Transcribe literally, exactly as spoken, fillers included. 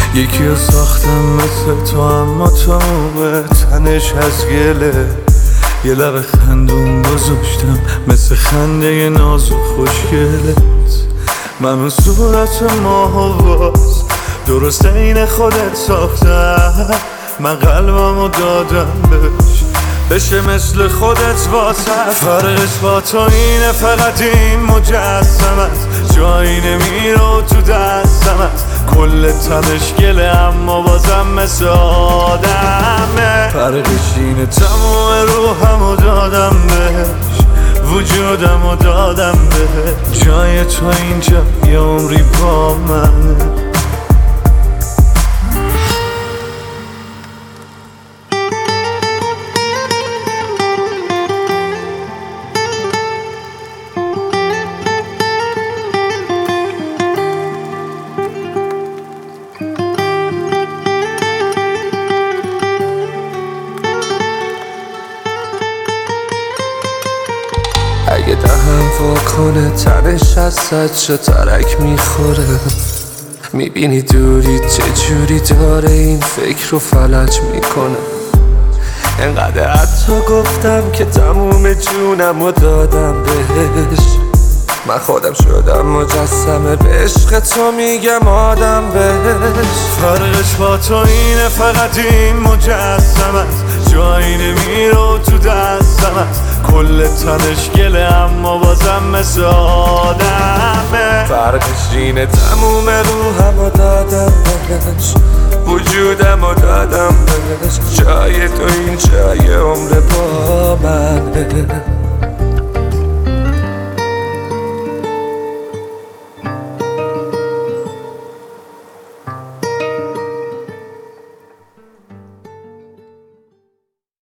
یکی رو ساختم مثل تو، اما تموم تنش از گله. یه لب خندون گذاشتم مثل خنده ناز و خوشگلت. من اون صورت ماه و باز درست این خودت ساختم. من قلبمو دادم بهش بشه مثل خودت واسه. فرقش با تو اینه فقط این مجسمت جایی نمیره تو دستمت. کل تنش گله اما بازم مثل آدمه. فرقش اینه تموم روحمو دادم بهش، وجودمو دادم بهش. جای تو اینجا یه عمری با منه. اگه دهم وا کنه تنش از صد شا ترک میخوره. میبینی دوری چجوری داره این فکر رو فلج میکنه. انقدر حتی گفتم که تموم جونم رو دادم بهش. من خودم شدم مجسمه به عشق تو میگم آدم بهش. فرقش با تو اینه فقط این مجسمت جایی نمیره تو دستمت. کل تنش گله اما بازم مثل آدمه. فرقش اینه تموم روحم رو دادم بهش، وجودم رو دادم بهش. جای تو این جای عمر با منه.